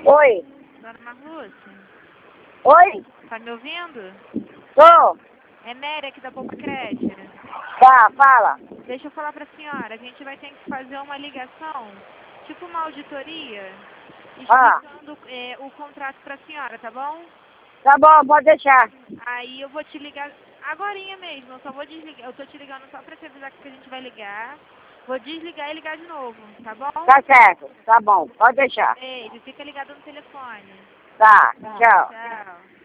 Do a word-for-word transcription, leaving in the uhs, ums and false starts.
Oi. Dona Marluce, Oi? tá me ouvindo? Tô. É Nery aqui da Poupa Crédito. Tá, fala. Deixa eu falar pra senhora, a gente vai ter que fazer uma ligação, tipo uma auditoria, Ah. explicando é, o contrato pra senhora, tá bom? Tá bom, pode deixar. Aí eu vou te ligar agorinha mesmo, eu só vou desligar, eu tô te ligando só pra te avisar que a gente vai ligar. Vou desligar e ligar de novo, tá bom? Tá certo. Tá bom, pode deixar. Ei, fica ligado no telefone. Tá, Tá, tchau. tchau.